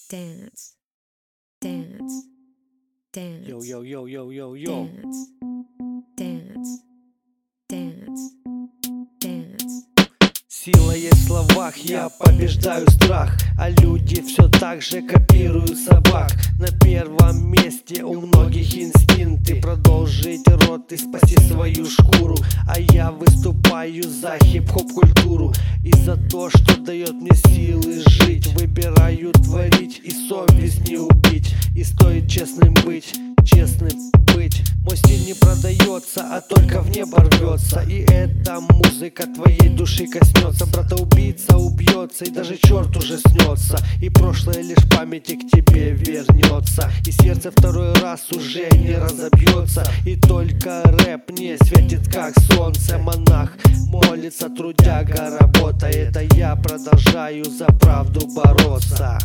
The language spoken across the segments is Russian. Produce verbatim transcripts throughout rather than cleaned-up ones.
dance, dance, dance. Yo, yo, yo, yo, yo, yo. Dance, dance, dance, dance. Сила есть в словах, я побеждаю страх, а люди все так же копируют собак. На первом месте у многих инстинкты продолжить род и спасти свою шкуру. А я выступаю за хип-хоп культуру и за то, что дает мне силы жить. Выбираю творить и совесть не убить. И стоит честным быть, честным быть. Мой стиль не продается, а только в небо рвется. И эта музыка твоей души коснется. Брата-убийца убьется, и даже черт уже снется. И прошлое лишь памяти к тебе вернется. И сердце второй раз уже не разобьется. И только рэп не светит, как солнце. Монах молится, трудяга работает, а я продолжаю за правду бороться.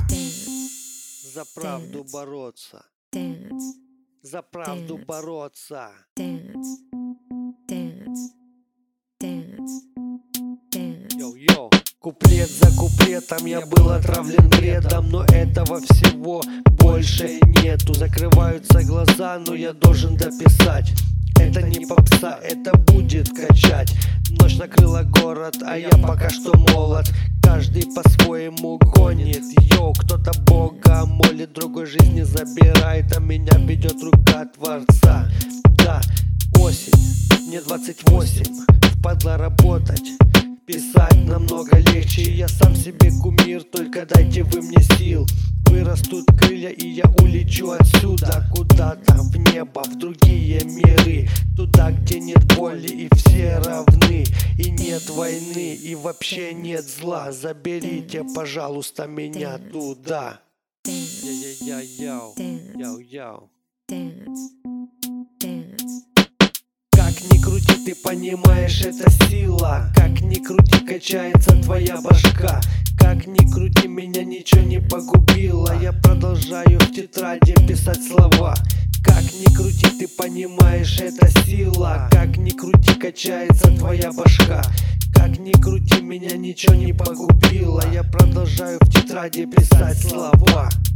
За правду бороться. Dance, За правду Dance. бороться. dance, dance, dance, dance. Йоу-йоу. Куплет за куплетом я был отравлен бредом, но этого всего больше нету. Закрываются глаза, но я должен дописать. Это не попса, это будет качать. Ночь накрыла город, а я пока что молод. Каждый по-своему гонит. Йоу, кто-то Бога молит, другой жизни забирает, а меня ведет рука Творца. Да, осень, мне двадцать восемь, впадло работать. Писать намного легче, я сам себе кумир, только дайте вы мне сил. Вырастут крылья, и я улечу отсюда куда-то в небо, в другие миры. Туда, где нет боли и все равны, и нет войны, и вообще нет зла. Заберите, пожалуйста, меня туда. Яу-яу-яу, яу-яу. Dance, dance. Как ни крути, ты понимаешь, это сила. Как ни крути, качается твоя башка. Как ни крути, меня ничего не погубило. Я продолжаю в тетради писать слова. Как ни крути, ты понимаешь, это сила. Как ни крути, качается твоя башка. Как ни крути, меня ничего не погубило. Я продолжаю в тетради писать слова.